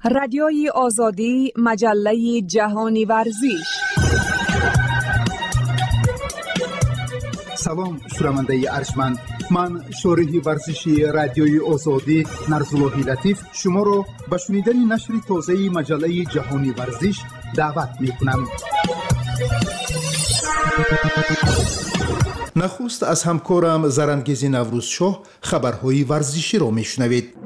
رادیوی آزادی، مجله جهانی ورزش. سلام شنونده ارجمند، من شارح ورزشی رادیوی آزادی نرزاللهی لطیف شما را به شنیدن نشر تازه مجله جهانی ورزش دعوت می‌کنم. نخست از همکارم زرنگیز نوروزشاه خبرهای ورزشی را میشنوید.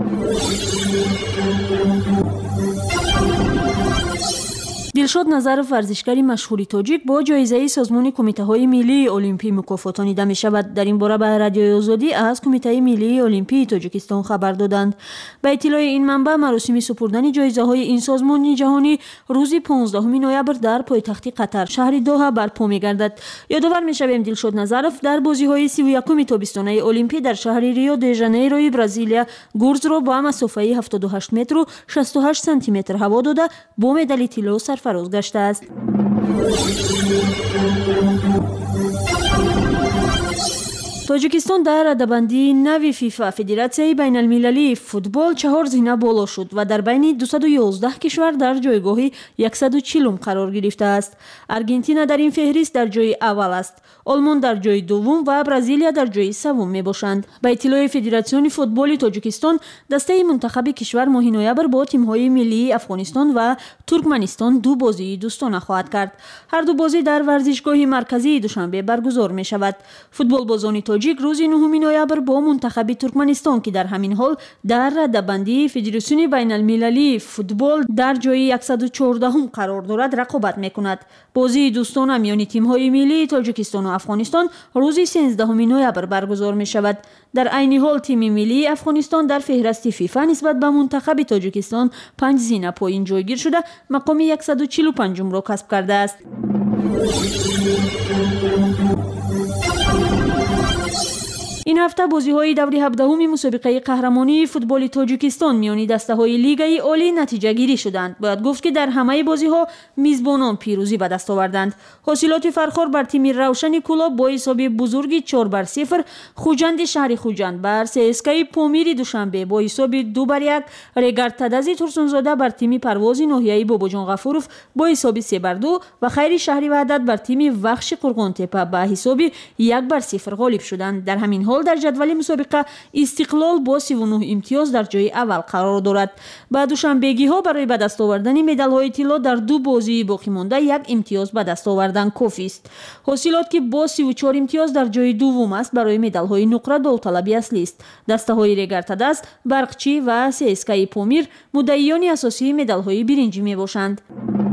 دلشاد نظرов ورزشکاری مشهوری تاجیک با جایزه سازمان کمیته ملی المپی مکافاتانیده می شود. در این باره به رادیوی آزادی از کمیته ملی المپی تاجیکستان خبر دادند. به اطلاع این منبع مراسم سپردن جایزه های این سازمان جهانی روز 15 نوامبر در پایتخت قطر شهر دوحه برپا می گردد. یادآور می شویم دلشاد نظرов در بازی های 31 تابستانه المپی در شهر ریو دی ژانیروی برزیلیا گرز را با مسافه 78 متر و 68 سانتی متر هوا داده با مدال طلا سرفراز گشته است. تاجیکستان در رده‌بندی نوی فیفا فدراسیای بین المللی فوتبال 4 زینه بالا شد و در بین 211 کشور در جایگاه 140 قرار گرفته است. آرژانتین در این فهرست در جای اول است. آلمان در جای دوم و برزیلیا در جای سوم می باشند. به اطلاع فدراسیون فوتبال تاجیکستان دسته منتخب کشور ماه نوامبر با تیم‌های ملی افغانستان و ترکمنستان دو بازی دوستانه خواهد کرد. هر دو بازی در ورزشگاه مرکزی دوشنبه برگزار می شود. فوتبال بازان تاجیک روز 9 نوامبر با منتخب ترکمنستان که در همین حال در رده‌بندی فدراسیون بین المللی فوتبال در جای 114 قرار دارد رقابت میکند. بازی دوستانه میان تیم‌های ملی تاجیکستان و افغانستان روز 13 نوامبر برگزار می شود. در عین حال تیم ملی افغانستان در فهرست فیفا نسبت به منتخب تاجیکستان 5 زینه پایین جایگیر شده مقام 145 را کسب کرده است. این هفته بازی‌های دوره 17 مسابقه قهرمانی فوتبال تاجیکستان میان دسته‌های لیگ عالی نتیجه گیری شدند. باید گفت که در همه بازی‌ها میزبانان پیروزی به دست آوردند. حاصلات فرخار بر تیم روشن کلاب با حساب بزرگی 4-0، خوجند شهر خوجند بر CSKA پامیر دوشنبه با حساب 2-1، رگارد تدزی ترسونزاده بر تیم پرواز ناحیه‌ای باباجان غفورов با حساب 3-2 و خیر شهری وحدت بر تیم وخش قرقان تپه با حساب 1-0 غالب شدند. در همین حال در جدول مسابقه استقلال با 39 امتیاز در جای اول قرار دارد. با دوشنبگی ها برای به دست آوردن مدال های طلا در دو بازی باقی مانده 1 امتیاز به دست آوردن کافی است. حاصلات که با 34 امتیاز در جای دوم است برای مدال های نقره داوطلبی اصلی است. دسته های رگارد تدز، برقچی و CSKA پامیر مدعیان اساسی مدال های برنجی می باشند.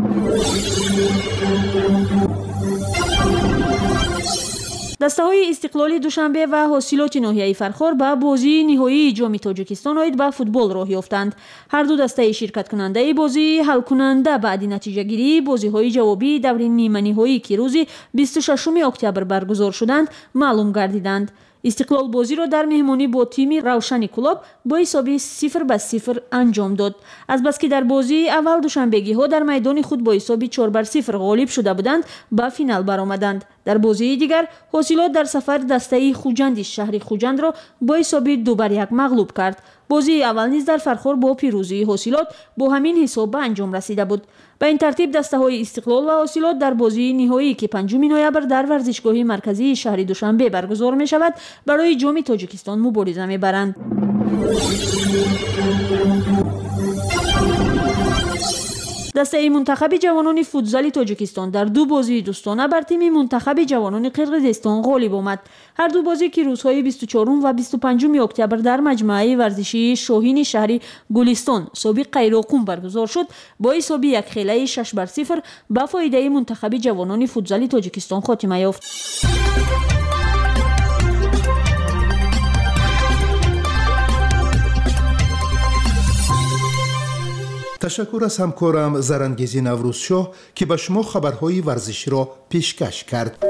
دسته های استقلالی دوشنبه و حاصلات ناحیه فرخار به بازی نهایی جام تاجیکستان آید به فوتبال راه یافتند. هر دو دسته شرکت کننده بازی حل کننده بعد نتیجه گیری بازی های جوابی دور نیمه نهایی که روز 26 اکتبر برگزار شدند معلوم گردیدند. استقلال بازی را در مهمانی با تیم روشن کلاب با حساب 0-0 انجام داد. از بس که در بازی اول دوشنبگی ها در میدان خود با حساب 4-0 غالب شده بودند به فینال برآمدند. در بازی دیگر حاصلات در سفر دسته خوجند شهر خوجند را با حساب 2-1 مغلوب کرد. بازی اول نیز در فرخار با پیروزی حاصلات با همین حساب به انجام رسیده بود. به این ترتیب دسته های استقلال و حاصلات در بازی نهایی که 5 نوامبر در ورزشگاه مرکزی شهر دوشنبه برگزار می شود برای جام تاجیکستان مبارزه می برند. دسته منتخب جوانان فوتزال تاجیکستان در دو بازی دوستانه بر تیم منتخب جوانان قرقیزستان غالب آمد. هر دو بازی که روزهای 24 و 25 اکتبر در مجمع ورزشی شاهین شهری گلستان سابق قیراقون برگزار شد با حساب 1-6 به فایده منتخب جوانان فوتزال تاجیکستان خاتمه یافت. تشکر از همکارم زرنگیز نوروزشاه که به شما خبرهای ورزشی را پیشکش کرد.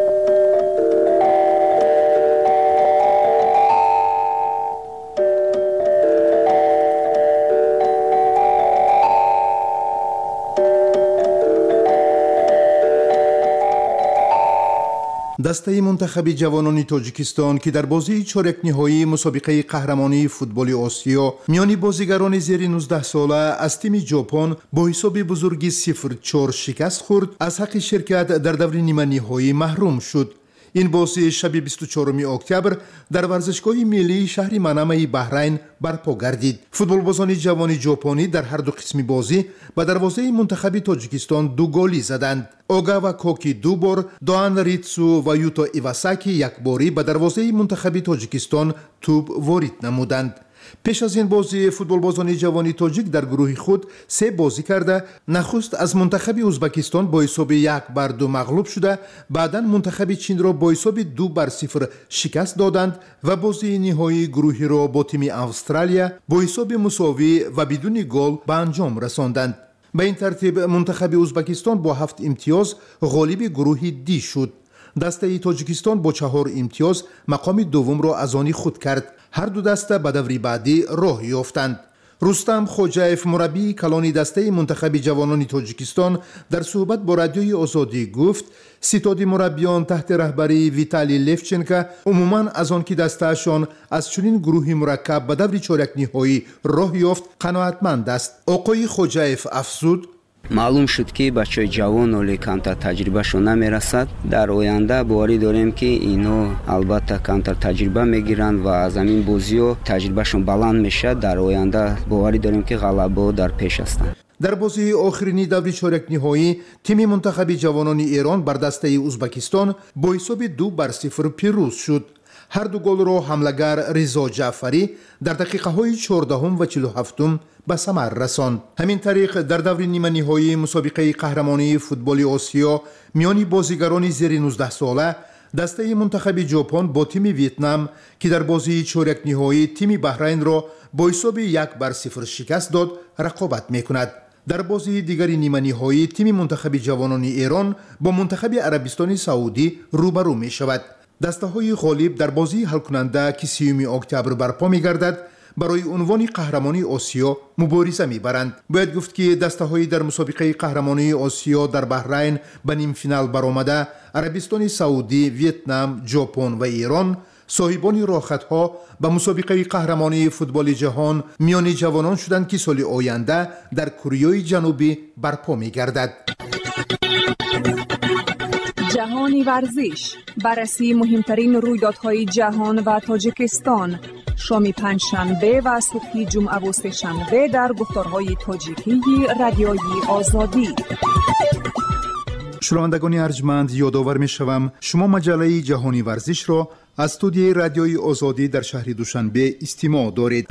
دسته منتخب جوانان تاجیکستان که در بازی چهارک نهایی مسابقه قهرمانی فوتبال آسیا میان بازیگران زیر 19 ساله از تیم ژاپن با حساب بزرگی 0-4 شکست خورد، از حق شرکت در دور نیمه نهایی محروم شد. این بازی شب 24 اکتبر در ورزشگاه ملی شهر منامه بحرین برپا گردید. فوتبالبازان جوان ژاپنی در هر دو قسم بازی به دروازه منتخب تاجیکستان 2 گلی زدند. اوگاوا کوکی 2 بار، دوان ریتسو و یوتا ایواساکی 1 باری به دروازه منتخب تاجیکستان توپ وارد نمودند. پیش از این بازی فوتبالبازان جوان تاجیک در گروه خود 3 بازی کرده، نخست از منتخب ازبکستان با حساب 1-2 مغلوب شده، بعدا منتخب چین را با حساب 2-0 شکست دادند و بازی نهایی گروهی را با تیم استرالیا با حساب مساوی و بدون گل به انجام رساندند. به این ترتیب منتخب ازبکستان با 7 امتیاز غالب گروه دی شد. دسته تاجیکستان با 4 امتیاز مقام دوم را از آن خود کرد. هر دو دسته به دور بعدی راه یافتند. رستم خوجایف مربی کلان دسته منتخب جوانان تاجیکستان در صحبت با رادیوی آزادی گفت ستاد مربیان تحت رهبری ویتالی لفچنکا عموماً از آن که دستهشان از چنین گروهی مرکب به دور چهارک نهایی راه یافت قناعتمند است. آقای خوجایف افزود: معلوم شد که بچه‌های جوان ولی کمتر تجربهشون نمیرسد. در آینده باوری داریم که اینا البته کمتر تجربه میگیرند و از همین بازی‌ها تجربهشون بلند میشه. در آینده باوری داریم که غلبه در پیش هستند. در بازی آخرین دور چهارک نهایی تیم منتخب جوانان ایران بر دسته ازبکستان با حساب 2-0 پیروز شد. هر دو گل را حملگر رضا جعفری در دقیقه های 14 و 47 به ثمر رساند. همین طریق در دور نیمه نهایی مسابقه قهرمانی فوتبال آسیا میان بازیگران زیر 19 ساله دسته منتخب ژاپن با تیم ویتنام که در بازی چهارک نهایی تیم بحرین را با حساب 1-0 شکست داد رقابت میکند. در بازی دیگری نیمه نهایی تیم منتخب جوانان ایران با منتخب عربستان سعودی روبرو می شود. دسته های غالب در بازی حل کننده که 30 اکتبر برپا می گردد برای عنوان قهرمانی آسیا مبارزه می برند. باید گفت که دسته های در مسابقه قهرمانی آسیا در بحرین به نیم فینال برآمده عربستان سعودی، ویتنام، ژاپن و ایران صاحبان راهخطها به مسابقه قهرمانی فوتبال جهان میان جوانان شدند که سال آینده در کره جنوبی برپا می گردد. جهانی ورزش، بررسی مهمترین رویدادهای جهان و تاجیکستان، شام پنجشنبه و صبح جمعه و سه‌شنبه در گفتارهای تاجیکی رادیوی آزادی. شنوندگان ارجمند، یادآور می‌شوم شما مجله جهانی ورزش را از استودیوی رادیوی آزادی در شهر دوشنبه استماع دارید.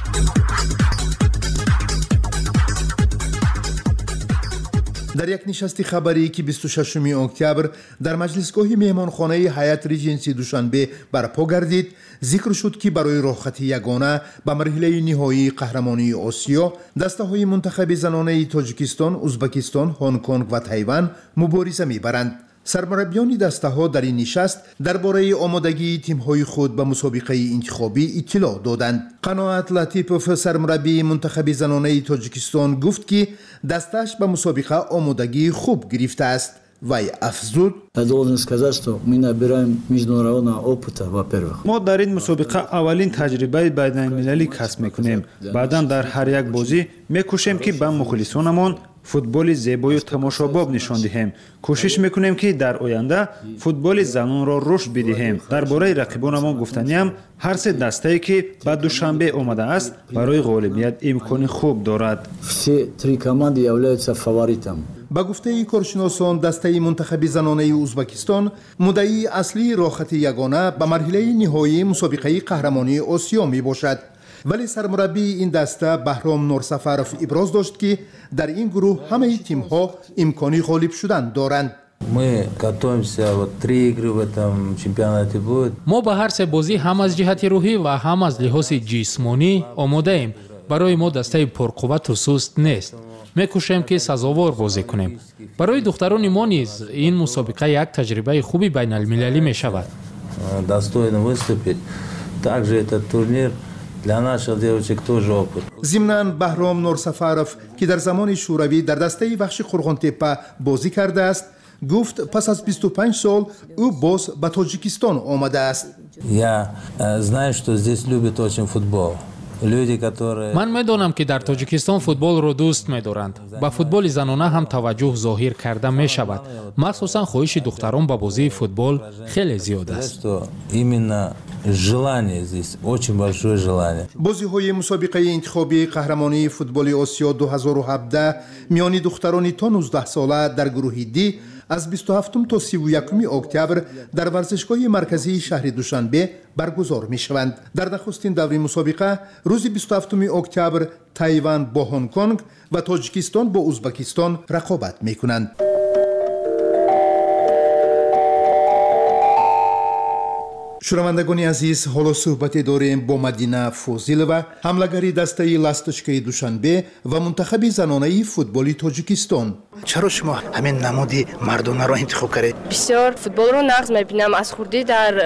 در یک نشست خبری که 26 اکتبر در مجلسگاه مهمانخانه هیئت ریجنسی دوشنبه برپا گردید، ذکر شد که برای راحتی یگانه به مرحله نهایی قهرمانی آسیا دسته‌های منتخب زنانه تاجیکستان، ازبکستان، هنگ کنگ و تایوان مبارزه می‌برند. سرمربیان دسته‌ها در این نشست درباره آمادگی تیم‌های خود به مسابقه انتخابی اطلاع دادند. قناعت لطیپوف سرمربی منتخب زنانه تاجیکستان گفت که دستش به مسابقه آمادگی خوب گرفته است. وی افزود: ما در این مسابقه اولین تجربه بین المللی کسب میکنیم. بعدا در هر یک بازی میکوشیم که به مخلصانمان فوتبال زیبا و تماشاباب نشان دهیم. کوشش میکنیم که در آینده فوتبال زنان را رشد بدهیم. درباره رقیبانمان گفتنیم هر سه دسته‌ای که به دوشنبه آمده است برای غالبیت امکان خوب دارد. با گفته کارشناسان دسته منتخب زنانه ازبکستان مدعی اصلی راحت یگانه به مرحله نهایی مسابقه قهرمانی آسیا می باشد. ولی سرمربی این دسته بهرام نورسفرف ابراز داشت که در این گروه همه تیم‌ها امکانی غالب شدن دارند. ما به هر سه بازی هم از جهت روحی و هم از لحاظ جسمانی آماده ایم. برای ما دسته پرقوت و سست نیست. میکوشیم که سزاوار بازی کنیم. برای دختران ما نیز این مسابقه یک تجربه خوبی بین المللی می شود. ضمناً بهرام نورسفرف که در زمان شوروی در دسته بخش قرغان تپه بازی کرده است گفت پس از 25 سال او باز به تاجیکستان آمده است. Я знаю, что здесь любят очень футбол. ман медонам ки дар тоҷикистон футболро дӯст медоранд. ба футболи занона ҳам таваҷҷӯҳ зоҳир карда мешавад. махсусан хоҳиши духтарон ба бозии футбол хеле зиёд аст. бозиҳои мусобиқаи интихобии қаҳрамонии футболи осиё 2017 миёни духтарони то 19 сола дар гурӯҳи ди از 27 تا 31 اکتبر در ورزشگاه مرکزی شهر دوشنبه برگزار می شوند. در نخستین دوره مسابقه روز 27 اکتبر تایوان با هنگ کنگ و تاجیکستان با ازبکستان رقابت می کنند. شنوندگان عزیز، حالا صحبتی داریم با مدینه فوزیلова، حمله‌گری دسته لستشکه دوشنبه و منتخب زنانه فوتبال تاجیکستان. چرا شما همین نمودی مردانه را انتخاب کردید؟ بسیار فوتبال رو نقض می‌بینم. از خوردی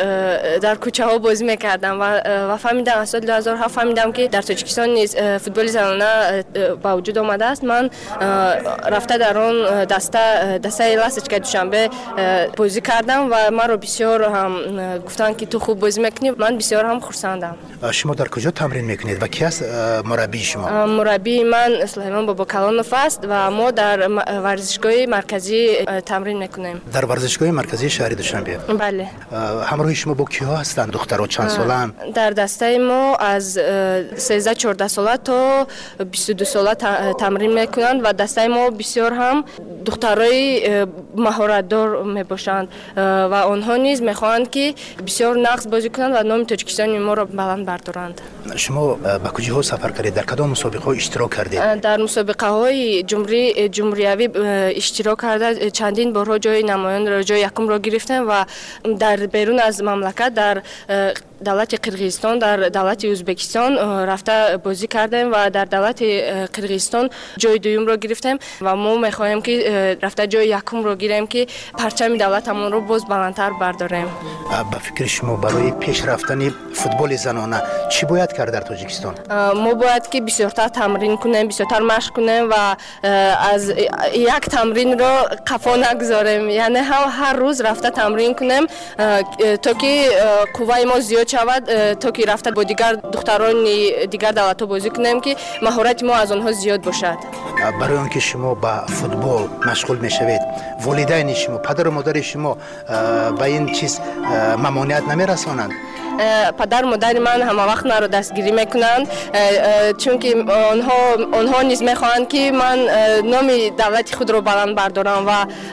در کوچه‌ها بازی می‌کردم و فهمیدم از سال 2007 فهمیدم که در تاجیکستان نیز فوتبال زنانه با وجود آمده است. من رفته در اون دسته لستشکه دوشنبه بازی کردم و من رو بسیار هم گفتن که تو خوب بازی میکنی. من بسیار هم خرسندم. شما در کجا تمرین میکنید و کی است مربی شما؟ مربی من سلیمان باباکلانوف است و ما در ورزشگاه مرکزی تمرین میکنیم. در ورزشگاه مرکزی شهر دوشنبه؟ بله. همراه شما با کیها هستند دخترها چند سالن؟ در دسته ما از 13-14 ساله تا 22 ساله تمرین میکنند و دسته ما بسیار هم دخترای مهارت دار میباشند و آنها نیز میخواهند که بسیار نقص بازی کنند و نام تاجیکستان ما را بلند بردارند. شما به کجاها سفر کردید؟ در کدام مسابقه ها اشتراک کردید؟ در مسابقه های جمهوری اشتراک کرده چندین بارها جای نمایان را جای یکم را گرفتیم و در بیرون از مملکت در دولت قرغیزستان در دولت ازبکستان رفته بازی کردیم و در دولت قرغیزستان جای دوم را گرفتیم و ما میخواهیم که رفته جای یکم را گیریم که پرچم دولتمون رو باز بلندتر برداریم. با فکر شما برای پیش رفتن فوتبال زنانه چی باید کرد در تاجیکستان؟ ما باید که بسیارتر تمرین کنیم، بسیارتر مشق کنیم و از یک تمرین را قفا نگذاریم. یعنی هر روز رفته تمرین کنیم تا که قوای ما زیاد شود، تا که رفته با دیگر دختران دیگر دولت‌ها بازی کنیم که مهارت ما از آنها زیاد باشد. برای آنکه شما با فوتبال مشغول میشوید، والدین شما، پدر و مادر شما به این چیز ممانعت نمیرسانند؟ پدر مادر من همه وقت مرا دستگیری میکنند چون که آنها نیز میخواهند که من نام دولت خود را بلند بردارم و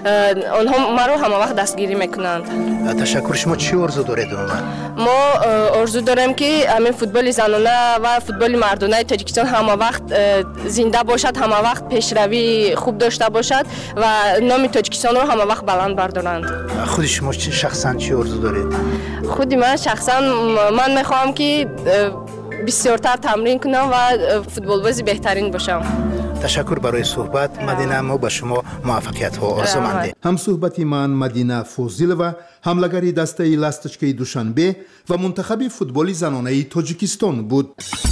آنها مرا همه وقت دستگیری میکنند. تشکر. شما چی آرزو دارید؟ ما آرزو داریم که همین فوتبال زنانه و فوتبال مردانه تاجیکستان همه وقت زنده باشد، همه وقت پیشروی خوب داشته باشد و نام تاجیکستان را همه وقت بلند بردارند. خود شما شخصا چی آرزو دارید؟ خود من شخصا من میخوام که بسیارتر تمرین کنم و فوتبال بازی بهترین باشم. تشکر برای صحبت مدینه. ما به شما موفقیت ها آرزو مندیم. هم صحبتی من مدینه فوزیلова، حمله‌گری دسته لستشکه دوشنبه و منتخب فوتبال زنانه تاجیکستان بود.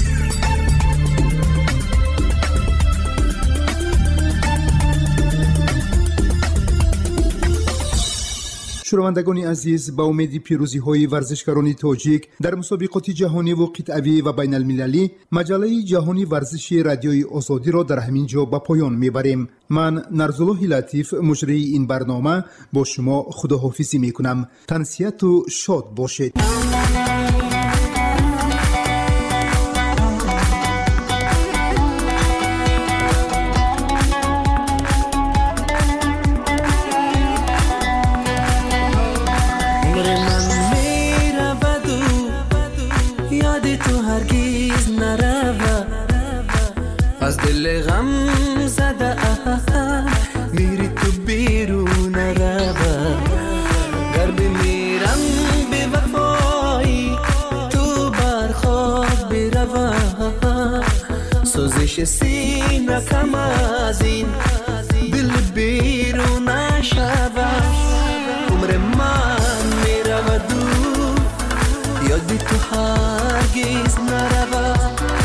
شنوندگان عزیز، با امید پیروزی های ورزشکاران تاجیک در مسابقات جهانی و قطعی و بین المللی، مجله جهانی ورزشی رادیوی آزادی را در همین جا به پایان میبریم. من نرزالله لطیف مجری این برنامه با شما خداحافظی میکنم. تنسیت و شاد باشید. از دل غم زده میری تو بیرون روا، گر بمیرم به وفایی تو برخواب بروا، سوزش سینه کم از این دل بیرون نشود، عمر من میرود دور یادی تو هرگز نرود.